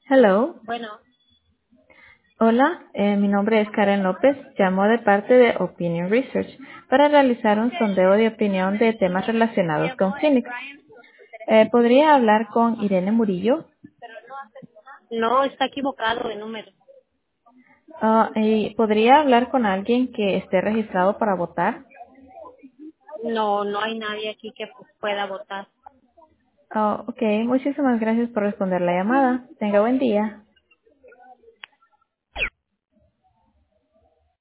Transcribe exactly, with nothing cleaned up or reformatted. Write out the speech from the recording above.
Hello. Bueno, Hola, eh, mi nombre es Karen López. Llamo de parte de Opinion Research para realizar un sondeo de opinión de temas relacionados con Phoenix. Eh, ¿Podría hablar con Irene Murillo? no, está equivocado de número. Ah, y ¿podría hablar con alguien que esté registrado para votar? No, no hay nadie aquí que pueda votar. Ah, ok, muchísimas gracias por responder la llamada. Tenga buen día.